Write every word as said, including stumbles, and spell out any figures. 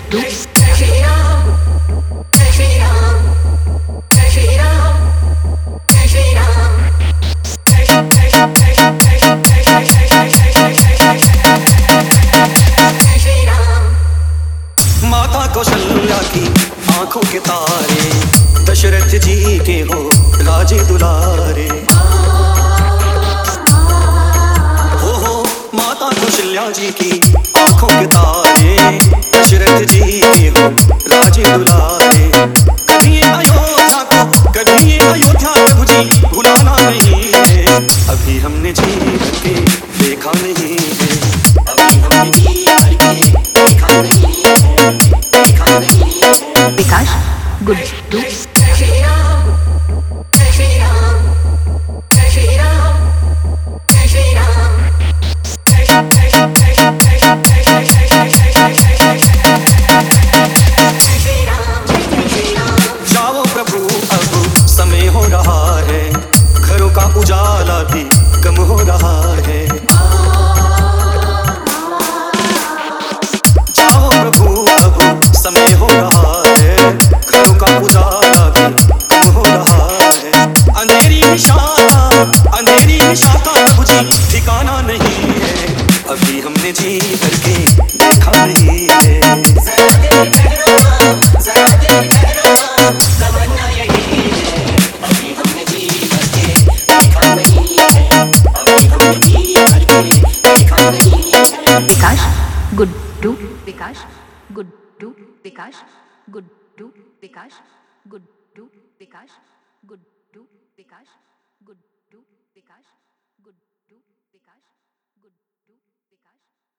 To माता कौशल्या की आंखों के तारे, दशरथ जी के हो राजे दुलारे। हो हो माता कौशल्या जी की आंखों के तारे, दशरथ जी के हो राजे दुलारे। कभी अयोध्या को, कभी अयोध्या प्रभु जी भुलाना नहीं है। अभी हमने जी भर के देखा नहीं है। अभी हमने जी भर के देखा नहीं है। विकास गुड टू जाओ प्रभु अब समय हो रहा है, घरों का उजाला भी कम हो रहा है। जाओ प्रभु अब समय हो रहा है, घरों का उजाला भी कम हो रहा है। अंधेरी निशाना, अंधेरी निशाना प्रभु जी ठिकाना नहीं है। अभी हमने जी भर के देखा नहीं है। Vikas good to Vikas good to Vikas good to Vikas good to Vikas good to Vikas good to Vikas good to Vikas good to Vikas